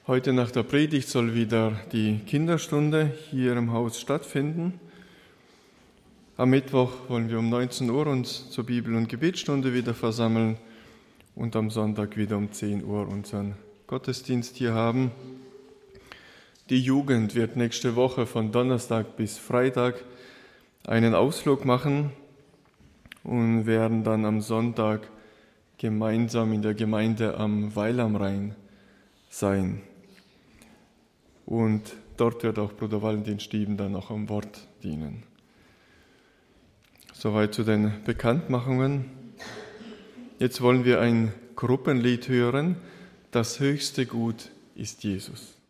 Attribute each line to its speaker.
Speaker 1: Heute nach der Predigt soll wieder die Kinderstunde hier im Haus stattfinden. Am Mittwoch wollen wir um 19 Uhr uns zur Bibel- und Gebetsstunde wieder versammeln und am Sonntag wieder um 10 Uhr unseren Gottesdienst hier haben. Die Jugend wird nächste Woche von Donnerstag bis Freitag einen Ausflug machen und werden dann am Sonntag gemeinsam in der Gemeinde am Weil am Rhein sein. Und dort wird auch Bruder Valentin Stieben dann noch am Wort dienen. Soweit zu den Bekanntmachungen. Jetzt wollen wir ein Gruppenlied hören. Das höchste Gut ist Jesus.